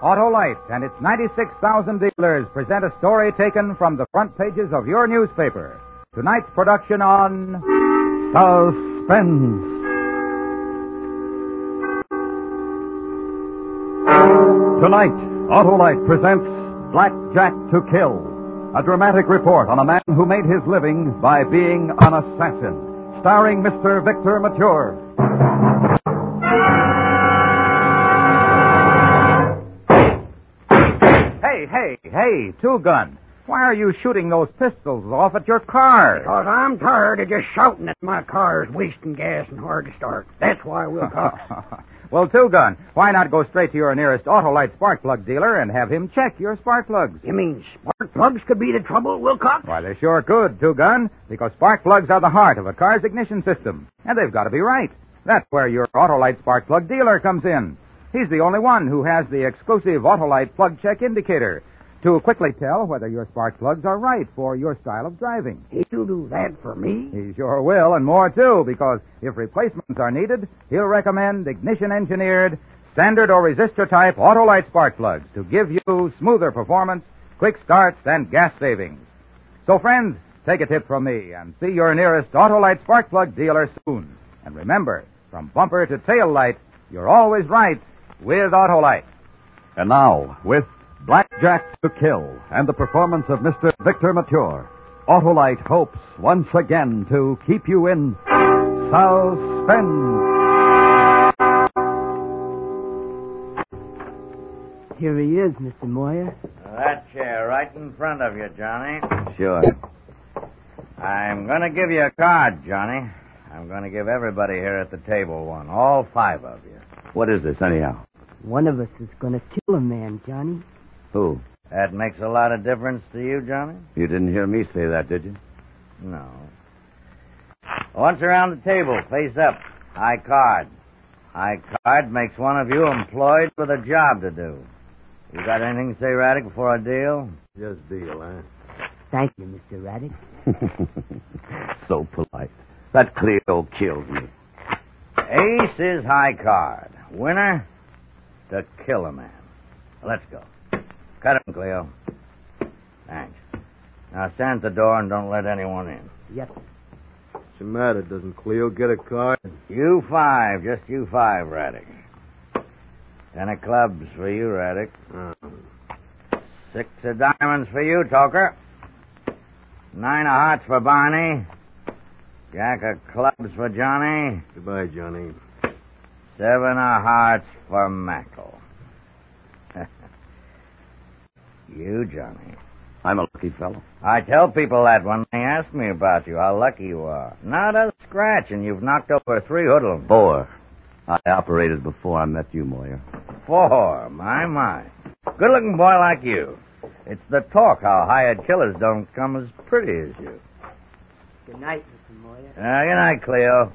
Autolite and its 96,000 dealers present a story taken from the front pages of your newspaper. Tonight's production on Suspense. Tonight, Autolite presents Black Jack to Kill, a dramatic report on a man who made his living by being an assassin, starring Mr. Victor Mature. Hey, Two-Gun. Why are you shooting those pistols off at your car? Because I'm tired of just shouting at my cars, wasting gas and hard to start. That's why, Wilcox. Well, Two-Gun, why not go straight to your nearest Autolite spark plug dealer and have him check your spark plugs? You mean spark plugs could be the trouble, Wilcox? Why, they sure could, Two-Gun, because spark plugs are the heart of a car's ignition system, and they've got to be right. That's where your Autolite spark plug dealer comes in. He's the only one who has the exclusive Autolite plug check indicator to quickly tell whether your spark plugs are right for your style of driving. He'll do that for me? He sure will, and more, too, because if replacements are needed, he'll recommend ignition-engineered, standard or resistor-type Autolite spark plugs to give you smoother performance, quick starts, and gas savings. So, friends, take a tip from me and see your nearest Autolite spark plug dealer soon. And remember, from bumper to tail light, you're always right with Autolite. And now, with Black Jack to Kill and the performance of Mr. Victor Mature, Autolite hopes once again to keep you in suspense. Here he is, Mr. Moyer. That chair right in front of you, Johnny. Sure. I'm going to give you a card, Johnny. I'm going to give everybody here at the table one, all 5 of you. What is this, anyhow? One of us is going to kill a man, Johnny. Who? That makes a lot of difference to you, Johnny? You didn't hear me say that, did you? No. Once around the table, face up. High card. High card makes one of you employed with a job to do. You got anything to say, Raddick, before I deal? Just deal, huh? Thank you, Mr. Raddick. So polite. That Cleo killed me. Ace is high card. Winner, to kill a man. Let's go. Cut him, Cleo. Thanks. Now stand at the door and don't let anyone in. Yep. What's the matter? Doesn't Cleo get a card? You 5, just you 5, Raddick. 10 of clubs for you, Raddick. 6 of diamonds for you, Toker. 9 of hearts for Barney. Jack of clubs for Johnny. Goodbye, Johnny. 7 of hearts for Mackle. You, Johnny. I'm a lucky fellow. I tell people that when they ask me about you, how lucky you are. Not a scratch, and you've knocked over 3 hoodlums. 4. I operated before I met you, Moyer. 4, my. Good-looking boy like you. It's the talk how hired killers don't come as pretty as you. Good night, Mr. Moyer. Good night, Cleo.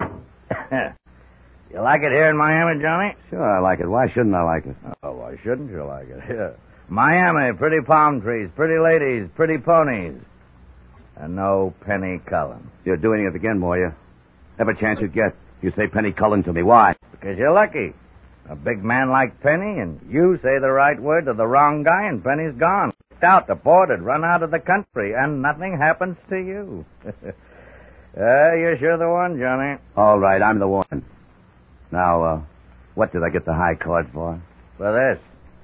You like it here in Miami, Johnny? Sure, I like it. Why shouldn't I like it? Oh, why shouldn't you like it? Yeah. Miami, pretty palm trees, pretty ladies, pretty ponies. And no Penny Cullen. You're doing it again, Moyer. Every chance you get, you say Penny Cullen to me. Why? Because you're lucky. A big man like Penny, and you say the right word to the wrong guy, and Penny's gone. Kicked out, deported, run out of the country, and nothing happens to you. You're sure the one, Johnny. All right, I'm the one. Now, what did I get the high card for? For this.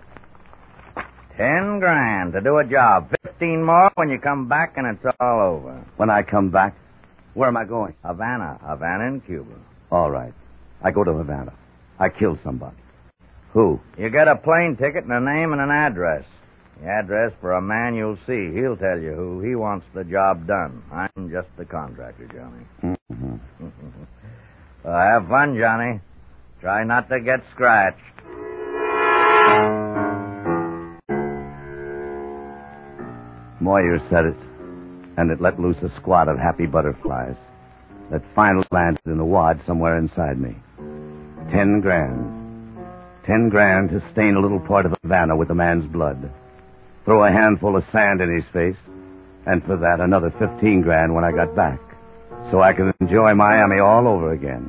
10 grand to do a job. 15 more when you come back and it's all over. When I come back, where am I going? Havana in Cuba. All right. I go to Havana. I kill somebody. Who? You get a plane ticket and a name and an address. The address for a man you'll see. He'll tell you who. He wants the job done. I'm just the contractor, Johnny. Mm-hmm. Well, have fun, Johnny. Try not to get scratched. Moyer said it, and it let loose a squad of happy butterflies that finally landed in a wad somewhere inside me. 10 grand. 10 grand to stain a little part of Havana with a man's blood. Throw a handful of sand in his face, and for that another 15 grand when I got back, so I could enjoy Miami all over again.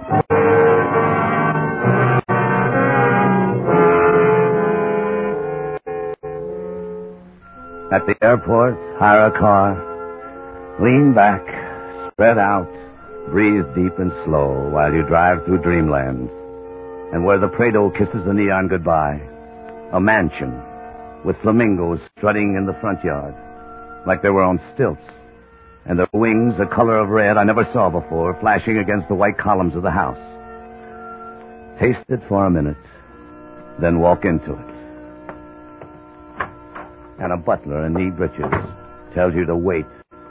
At the airport, hire a car, lean back, spread out, breathe deep and slow while you drive through dreamland. And where the Prado kisses the neon goodbye, a mansion with flamingos strutting in the front yard like they were on stilts, and their wings a color of red I never saw before flashing against the white columns of the house. Taste it for a minute, then walk into it. And a butler in knee breeches tells you to wait.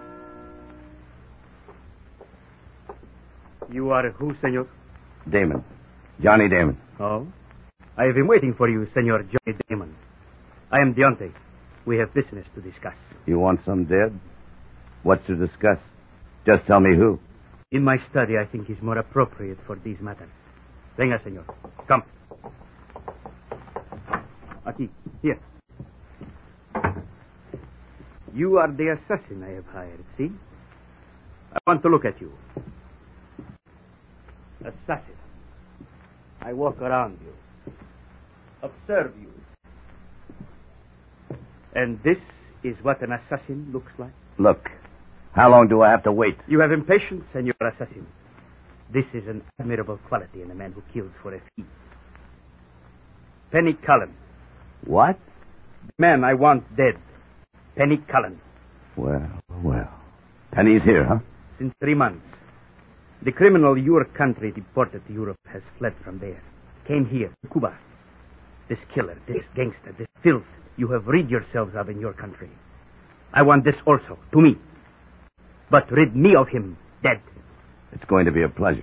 You are who, senor? Damon. Johnny Damon. Oh? I have been waiting for you, Senor Johnny Damon. I am Deontay. We have business to discuss. You want some dead? What's to discuss? Just tell me who. In my study, I think is more appropriate for these matters. Venga, senor. Come. Aquí. Here. You are the assassin I have hired, see? I want to look at you. Assassin. I walk around you. Observe you. And this is what an assassin looks like? Look, how long do I have to wait? You have impatience, Senor Assassin. This is an admirable quality in a man who kills for a fee. Penny Cullen. What? The man I want dead. Penny Cullen. Well. Penny's here, huh? Since 3 months. The criminal your country deported to Europe has fled from there. Came here, to Cuba. This killer, this gangster, this filth you have rid yourselves of in your country. I want this also, to me. But rid me of him, dead. It's going to be a pleasure.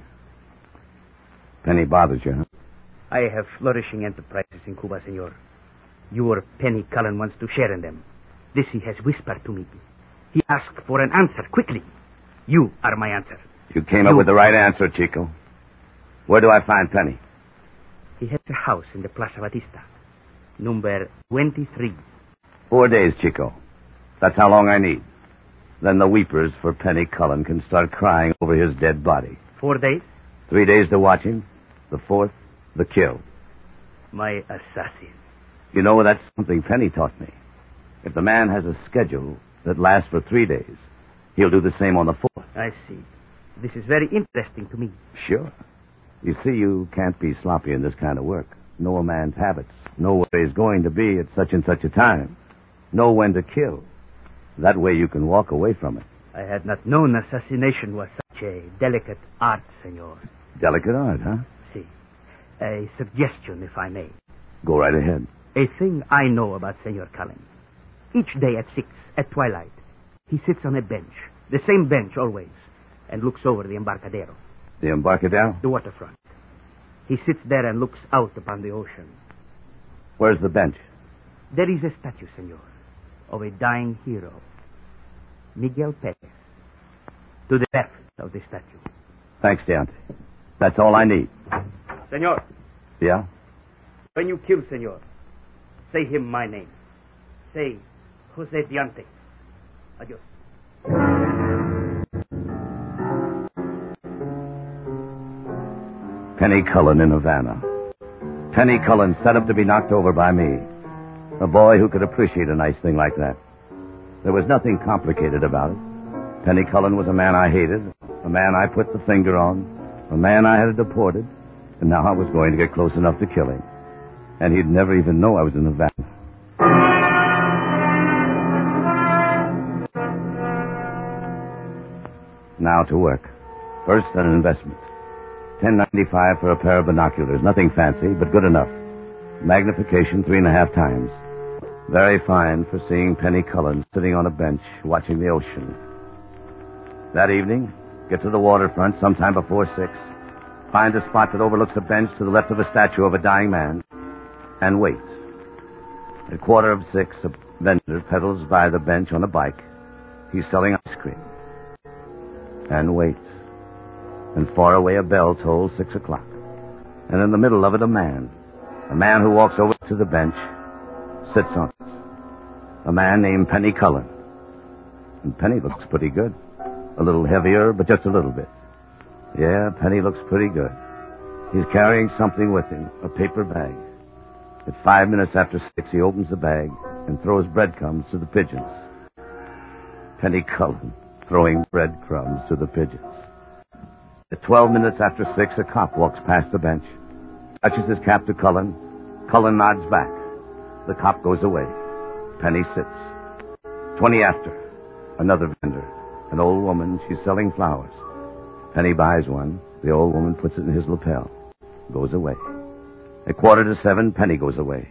Penny bothers you, huh? I have flourishing enterprises in Cuba, senor. Your Penny Cullen wants to share in them. This he has whispered to me. He asked for an answer, quickly. You are my answer. You came up with the right answer, Chico. Where do I find Penny? He has a house in the Plaza Batista. Number 23. 4 days, Chico. That's how long I need. Then the weepers for Penny Cullen can start crying over his dead body. 4 days? 3 days to watch him. The 4th, the kill. My assassin. You know, that's something Penny taught me. If the man has a schedule that lasts for 3 days, he'll do the same on the 4th. I see. This is very interesting to me. Sure. You see, you can't be sloppy in this kind of work. Know a man's habits. Know where he's going to be at such and such a time. Know when to kill. That way you can walk away from it. I had not known assassination was such a delicate art, senor. Delicate art, huh? See. A suggestion, if I may. Go right ahead. A thing I know about Senor Cullen. Each day at 6, at twilight, he sits on a bench. The same bench always. And looks over the Embarcadero. The Embarcadero? The waterfront. He sits there and looks out upon the ocean. Where's the bench? There is a statue, senor, of a dying hero. Miguel Perez. To the left of the statue. Thanks, Deontay. That's all I need. Senor. Yeah? When you kill senor, say him my name. Say Jose Deontay. Adios. Penny Cullen in Havana. Penny Cullen set up to be knocked over by me. A boy who could appreciate a nice thing like that. There was nothing complicated about it. Penny Cullen was a man I hated, a man I put the finger on, a man I had deported, and now I was going to get close enough to kill him. And he'd never even know I was in Havana. Now to work. First, an investment. $10.95 for a pair of binoculars. Nothing fancy, but good enough. Magnification 3.5 times. Very fine for seeing Penny Cullen sitting on a bench watching the ocean. That evening, get to the waterfront sometime before 6. Find a spot that overlooks a bench to the left of a statue of a dying man. And wait. At 5:45, a vendor pedals by the bench on a bike. He's selling ice cream. And wait. And far away a bell tolls 6 o'clock. And in the middle of it, a man who walks over to the bench, sits on it. A man named Penny Cullen. And Penny looks pretty good. A little heavier, but just a little bit. Yeah, Penny looks pretty good. He's carrying something with him, a paper bag. At 5 minutes after 6, he opens the bag and throws breadcrumbs to the pigeons. Penny Cullen throwing breadcrumbs to the pigeons. At 12 minutes after 6, a cop walks past the bench, touches his cap to Cullen. Cullen nods back. The cop goes away. Penny sits. 20 after, another vendor, an old woman. She's selling flowers. Penny buys one. The old woman puts it in his lapel. Goes away. At 7:15, Penny goes away.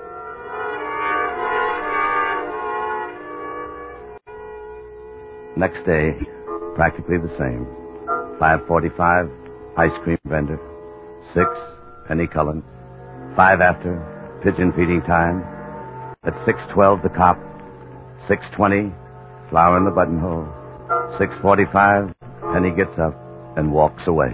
Next day, practically the same. 5:45, ice cream vendor. 6, Penny Cullen. 5 after, pigeon feeding time. At 6:12, the cop. 6:20, flower in the buttonhole. 6:45, Penny gets up and walks away.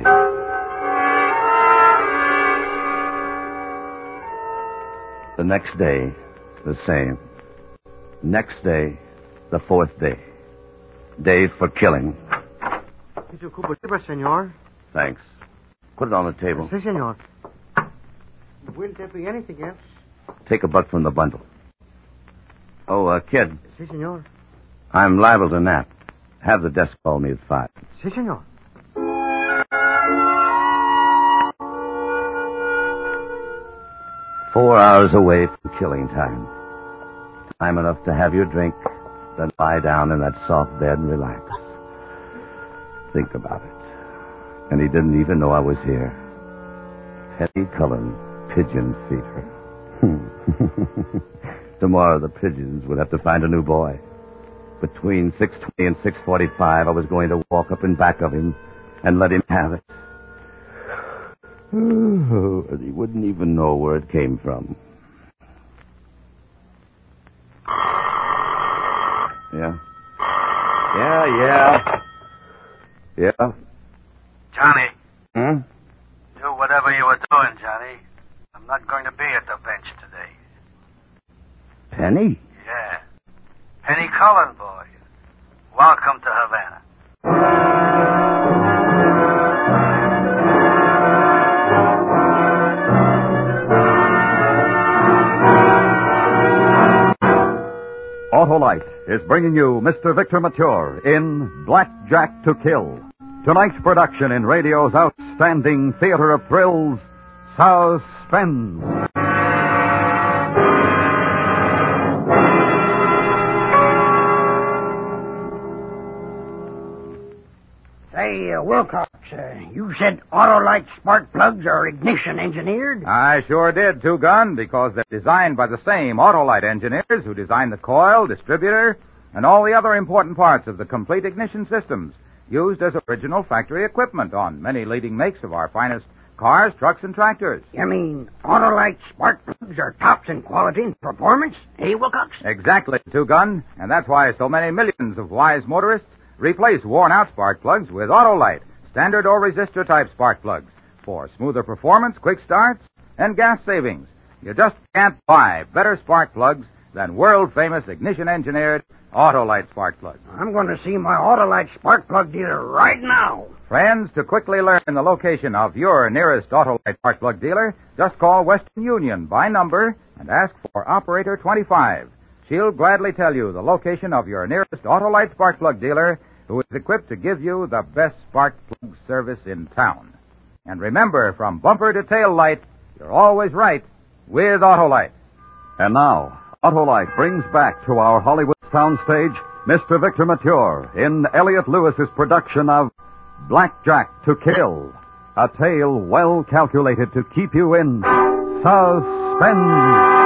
The next day, the same. Next day, the 4th day. Day for killing. It's a Cuba Libre, senor. Thanks. Put it on the table. Si, senor. Will there be anything else? Take a buck from the bundle. Oh, kid. Si, senor. I'm liable to nap. Have the desk call me at 5. Si, senor. 4 hours away from killing time. Time enough to have your drink, then lie down in that soft bed and relax. Think about it. And he didn't even know I was here. Penny Cullen, pigeon feeder. Tomorrow the pigeons would have to find a new boy. Between 6:20 and 6:45, I was going to walk up and back of him and let him have it. Oh, and he wouldn't even know where it came from. Yeah? Yeah? Johnny. Hmm? Do whatever you were doing, Johnny. I'm not going to be at the bench today. Penny? Yeah. Penny Cullen, boy. Welcome to Havana. Autolite is bringing you Mr. Victor Mature in Blackjack to Kill. Tonight's production in radio's outstanding theater of thrills, Suspense. Say, Wilcox, you said Autolite spark plugs are ignition engineered? I sure did, Two Gun, because they're designed by the same Autolite engineers who designed the coil, distributor, and all the other important parts of the complete ignition systems used as original factory equipment on many leading makes of our finest cars, trucks, and tractors. You mean Autolite spark plugs are tops in quality and performance, eh, Wilcox? Exactly, Two Gun, and that's why so many millions of wise motorists replace worn-out spark plugs with Autolite, standard or resistor type spark plugs, for smoother performance, quick starts, and gas savings. You just can't buy better spark plugs than world-famous ignition-engineered Autolite spark plugs. I'm going to see my Autolite spark plug dealer right now. Friends, to quickly learn the location of your nearest Autolite spark plug dealer, just call Western Union by number and ask for Operator 25. She'll gladly tell you the location of your nearest Autolite spark plug dealer, who is equipped to give you the best spark plug service in town. And remember, from bumper to tail light, you're always right with Autolite. And now, Autolite brings back to our Hollywood soundstage Mr. Victor Mature in Elliot Lewis's production of Blackjack to Kill, a tale well calculated to keep you in suspense.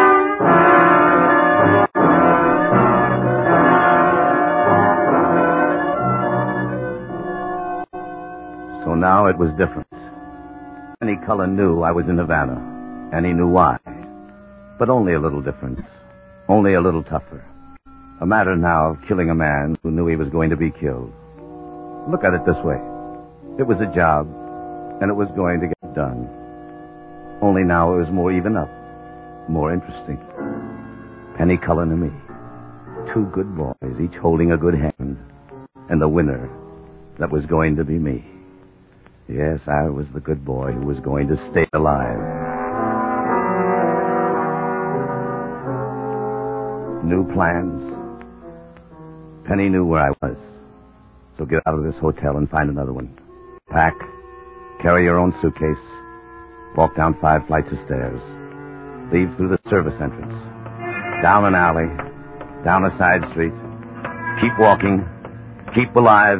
So now it was different. Penny Cullen knew I was in Havana, and he knew why. But only a little different. Only a little tougher. A matter now of killing a man who knew he was going to be killed. Look at it this way. It was a job, and it was going to get done. Only now it was more even up, more interesting. Penny Cullen and me. 2 good boys, each holding a good hand. And the winner, that was going to be me. Yes, I was the good boy who was going to stay alive. new plans. Penny knew where I was. So get out of this hotel and find another one. Pack, carry your own suitcase, walk down 5 flights of stairs, leave through the service entrance, down an alley, down a side street, keep walking, keep alive.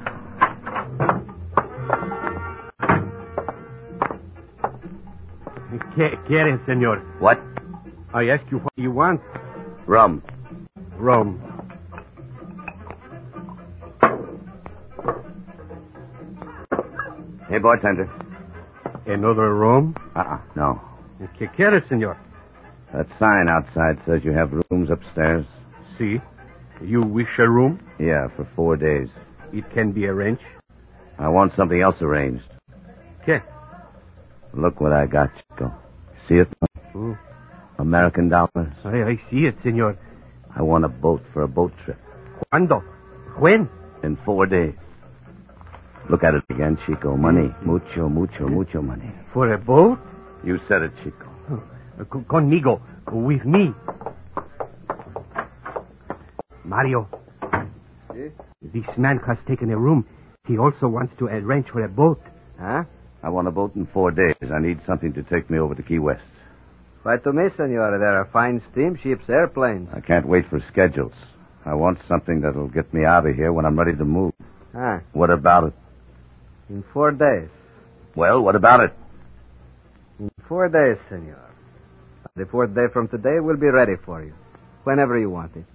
Quiere, senor? What? I ask you what you want. Rum. Rum. Hey, bartender. Another room? No. ¿Qué quiere, senor? That sign outside says you have rooms upstairs. See? You wish a room? Yeah, for 4 days. It can be arranged. I want something else arranged. ¿Qué? Look what I got, Chico. See it? Oh. American dollars. I see it, senor. I want a boat for a boat trip. ¿Cuándo? When? In 4 days. Look at it again, Chico. Money. Mucho, mucho, mucho money. For a boat? You said it, Chico. Conmigo. With me. Mario. Yes? This man has taken a room. He also wants to arrange for a boat. Huh? I want a boat in 4 days. I need something to take me over to Key West. Why to me, senor? There are fine steamships, airplanes. I can't wait for schedules. I want something that'll get me out of here when I'm ready to move. Huh? What about it? In 4 days. Well, what about it? In 4 days, senor. The 4th day from today will be ready for you. Whenever you want it.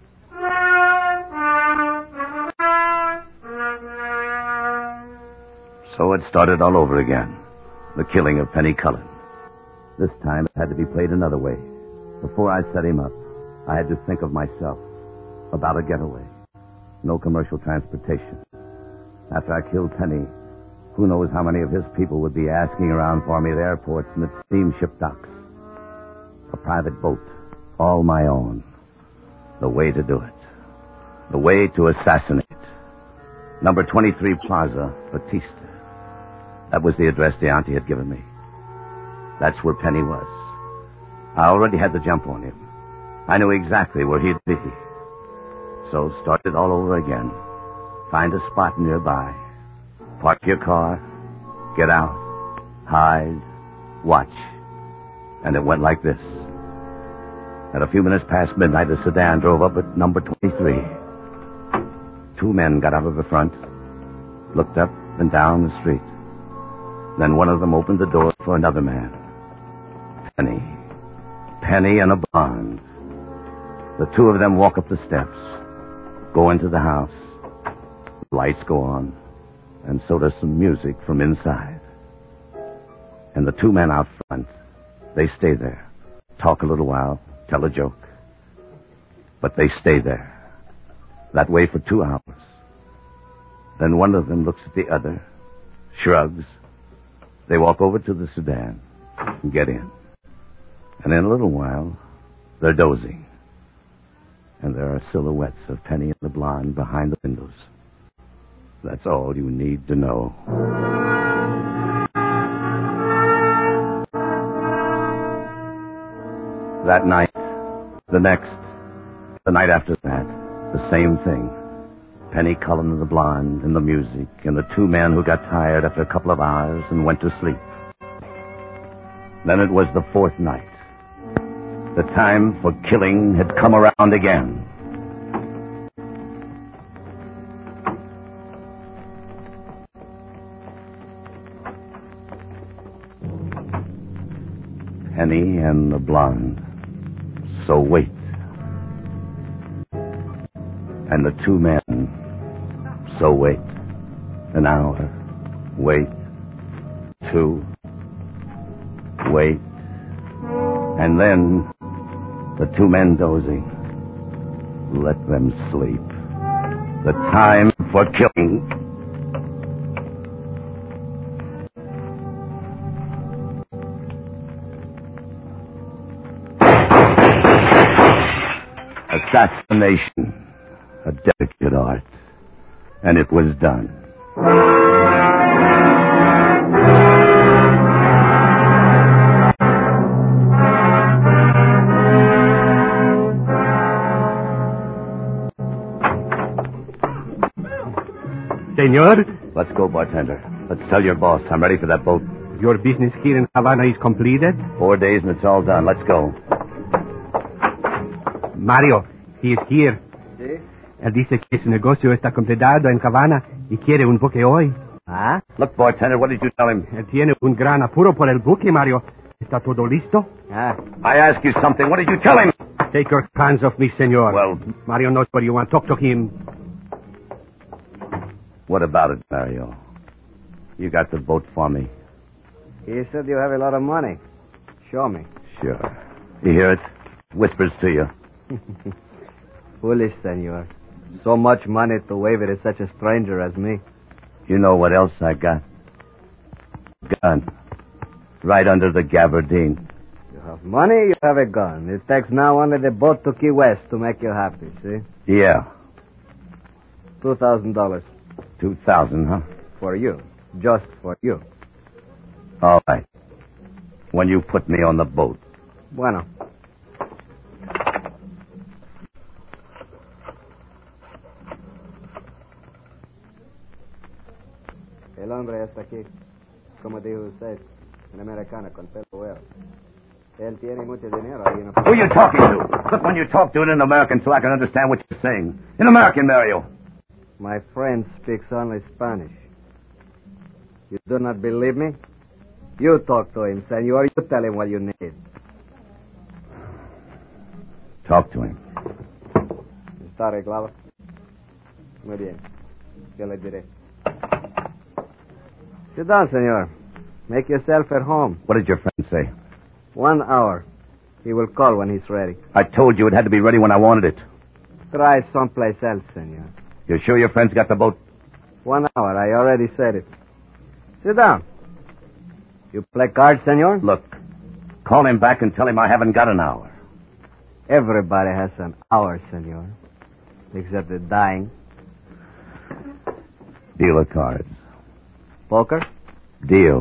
So it started all over again. The killing of Penny Cullen. This time it had to be played another way. Before I set him up, I had to think of myself. About a getaway. No commercial transportation. After I killed Penny, who knows how many of his people would be asking around for me at airports and at steamship docks. A private boat. All my own. The way to do it. The way to assassinate. Number 23 Plaza, Batista. That was the address the auntie had given me. That's where Penny was. I already had the jump on him. I knew exactly where he'd be. So started all over again. Find a spot nearby. Park your car. Get out. Hide. Watch. And it went like this. At a few minutes past midnight, a sedan drove up at number 23. 2 men got out of the front, looked up and down the street. Then one of them opened the door for another man. Penny. Penny and a blonde. The 2 of them walk up the steps, go into the house. Lights go on, and so does some music from inside. And the 2 men out front, they stay there, talk a little while, tell a joke. But they stay there. That way for 2 hours. Then one of them looks at the other, shrugs. They walk over to the sedan and get in. And in a little while, they're dozing. And there are silhouettes of Penny and the blonde behind the windows. That's all you need to know. That night, the next, the night after that, the same thing. Penny Cullen and the blonde, and the music, and the 2 men who got tired after a couple of hours and went to sleep. Then it was the 4th night. The time for killing had come around again. Penny and the blonde. So wait. And the 2 men. So wait. An hour. Wait. 2. Wait. And then the 2 men dozing. Let them sleep. The time for killing. Assassination. A delicate art. And it was done. Senor, Let's go, bartender. Let's tell your boss I'm ready for that boat. your business here in Havana is completed. 4 days and it's all done. Let's go. Mario, he is here. ¿Sí? Él dice que su negocio está completado en Havana y quiere un buque hoy. ¿Ah? Look, bartender, what did you tell him? Él tiene un gran apuro por el buque, Mario. ¿Está todo listo? Ah. I ask you something. What did you tell him? Take your hands off me, senor. Well, Mario knows what you want. Talk to him. what about it, Mario? You got the boat for me. He said you have a lot of money. Show me. Sure. You hear it? Whispers to you. Foolish, senor. So much money to wave it at such a stranger as me. You know what else I got? Gun. Right under the gabardine. You have money, you have a gun. It takes now only the boat to Key West to make you happy, see? Yeah. $2,000 2,000, huh? for you. Just for you. All right. When you put me on the boat. Bueno. El hombre está aquí. Como dijo usted, un americano con pelo güero. Él tiene mucho dinero. Who are you talking to? Look, when you talk, do it in American so I can understand what you're saying. In American, Mario. My friend speaks only Spanish. You do not believe me? You talk to him, senor. You tell him what you need. Talk to him. ¿Está arreglado? Muy bien. Yo le diré. Sit down, senor. Make yourself at home. What did your friend say? 1 hour. He will call when he's ready. I told you it had to be ready when I wanted it. Try someplace else, senor. You're sure your friend's got the boat? 1 hour. I already said it. Sit down. You play cards, senor? Look, call him back and tell him I haven't got an hour. Everybody has an hour, senor. Except the dying. Deal of cards. Poker? Deal.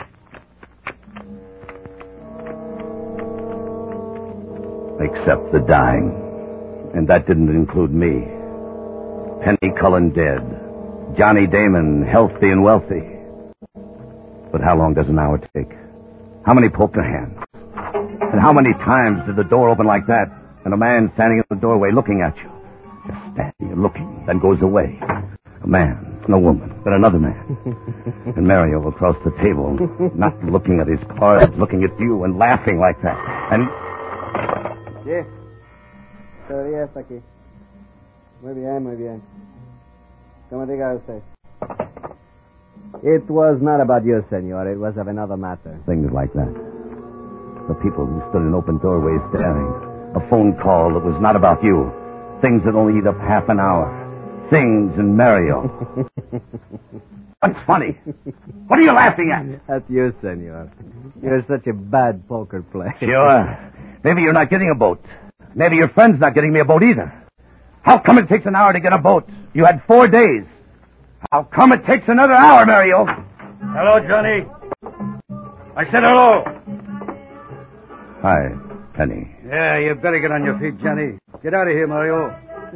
Except the dying. And that didn't include me. Penny Cullen dead. Johnny Damon healthy and wealthy. But how long does an hour take? How many poker hands? And how many times did the door open like that and a man standing in the doorway looking at you? Just standing and looking, then goes away. A man and a woman, then another man. And Mario across the table, not looking at his cards, looking at you and laughing like that. And... Sí. Todavía está aquí. Muy bien, muy bien. Como diga usted. It was not about you, senor. It was of another matter. Things like that. The people who stood in open doorways staring. A phone call that was not about you. Things that only eat up half an hour. Things and Mario. What's funny? What are you laughing at? At you, senor. You're such a bad poker player. Sure. Maybe you're not getting a boat. Maybe your friend's not getting me a boat either. How come it takes an hour to get a boat? You had 4 days. How come it takes another hour, Mario? Hello, Johnny. I said hello. Hi, Penny. Yeah, you better get on your feet, Johnny. Get out of here, Mario.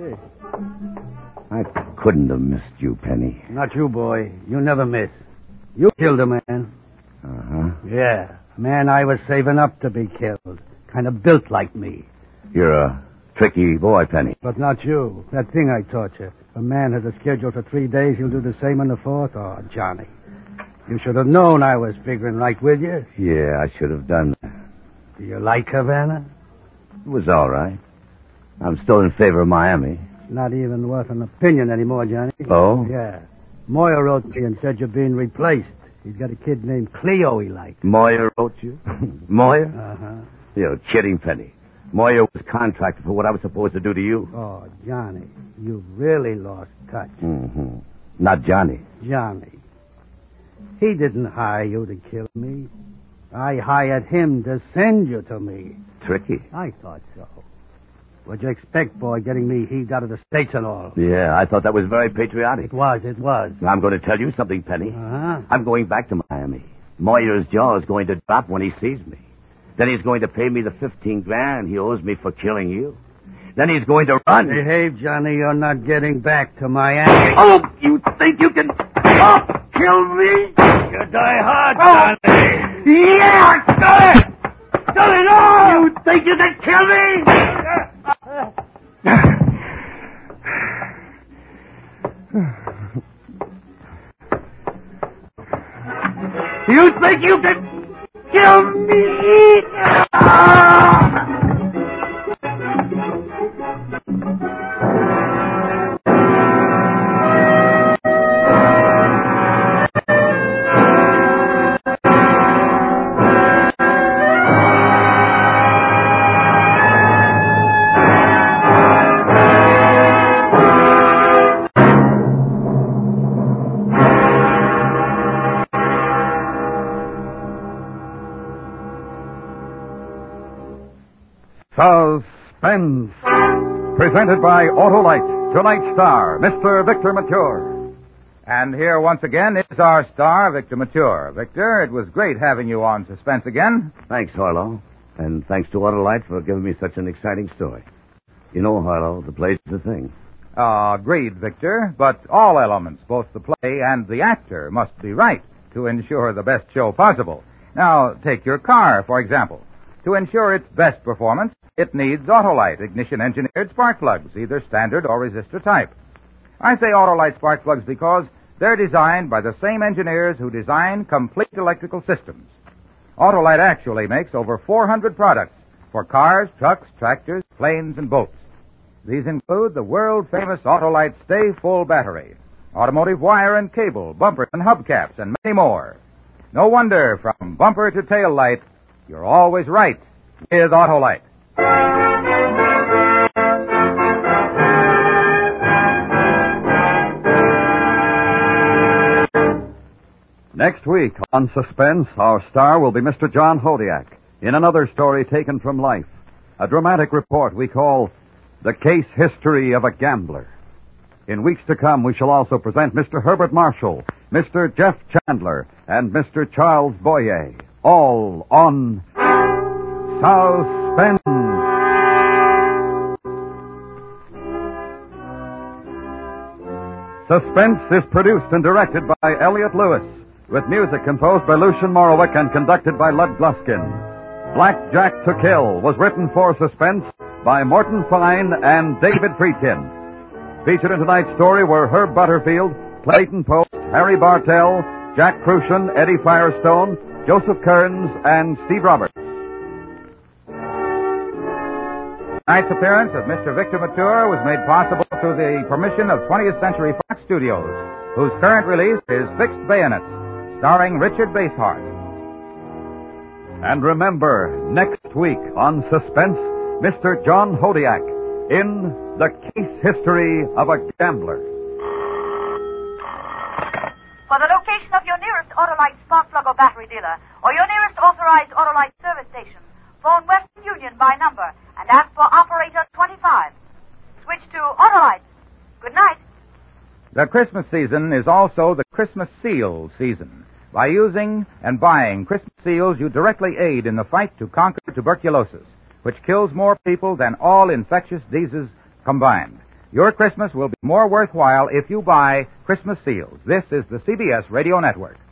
I couldn't have missed you, Penny. Not you, boy. You never miss. You killed a man. Uh-huh. Yeah, a man I was saving up to be killed. Kind of built like me. You're a tricky boy, Penny. But not you. That thing I taught you. A man has a schedule for 3 days. You'll do the same on the 4th. Oh, Johnny. You should have known I was figuring right with you. Yeah, I should have done that. Do you like Havana? It was all right. I'm still in favor of Miami. Not even worth an opinion anymore, Johnny. Oh? Yeah. Moya wrote me and said you're being replaced. He's got a kid named Cleo he likes. Moya wrote you? Moya? Uh-huh. You're kidding, Penny. Moya was contracted for what I was supposed to do to you. Oh, Johnny, you've really lost touch. Mm-hmm. Not Johnny. Johnny. He didn't hire you to kill me. I hired him to send you to me. Tricky. I thought so. What'd you expect, boy, getting me heaved out of the States and all? Yeah, I thought that was very patriotic. It was. I'm going to tell you something, Penny. Uh-huh. I'm going back to Miami. Moya's jaw is going to drop when he sees me. Then he's going to pay me the $15,000 he owes me for killing you. Then he's going to run. Behave, Johnny. You're not getting back to Miami. Oh, you think you can kill me? You die hard, Johnny. Yeah, got it! Got it all! You think you can kill me? You think you can kill me? Suspense. Presented by Autolite. Tonight's star, Mr. Victor Mature. And here once again is our star, Victor Mature. Victor, it was great having you on Suspense again. Thanks, Harlow. And thanks to Autolite for giving me such an exciting story. You know, Harlow, the play's the thing. Agreed, Victor. But all elements, both the play and the actor, must be right to ensure the best show possible. Now, take your car, for example. To ensure its best performance, it needs Autolite ignition-engineered spark plugs, either standard or resistor type. I say Autolite spark plugs because they're designed by the same engineers who design complete electrical systems. Autolite actually makes over 400 products for cars, trucks, tractors, planes, and boats. These include the world-famous Autolite Stay Full battery, automotive wire and cable, bumpers and hubcaps, and many more. No wonder, from bumper to tail light, you're always right with Autolite. Next week on Suspense, our star will be Mr. John Hodiak in another story taken from life, a dramatic report we call The Case History of a Gambler. In weeks to come, we shall also present Mr. Herbert Marshall, Mr. Jeff Chandler, and Mr. Charles Boyer, all on Suspense. Suspense is produced and directed by Elliot Lewis, with music composed by Lucien Morowick and conducted by Lud Gluskin. Black Jack to Kill was written for Suspense by Morton Fine and David Friedkin. Featured in tonight's story were Herb Butterfield, Clayton Post, Harry Bartell, Jack Crucian, Eddie Firestone, Joseph Kearns, and Steve Roberts. Tonight's appearance of Mr. Victor Mature was made possible through the permission of 20th Century Fox Studios, whose current release is Fixed Bayonets, starring Richard Basehart. And remember, next week on Suspense, Mr. John Hodiak in The Case History of a Gambler. For the location of your nearest Autolite spark plug or battery dealer, or your nearest authorized Autolite service station, phone Western Union by number and ask for operator 25. Switch to Autolite. Good night. The Christmas season is also the Christmas seal season. By using and buying Christmas seals, you directly aid in the fight to conquer tuberculosis, which kills more people than all infectious diseases combined. Your Christmas will be more worthwhile if you buy Christmas seals. This is the CBS Radio Network.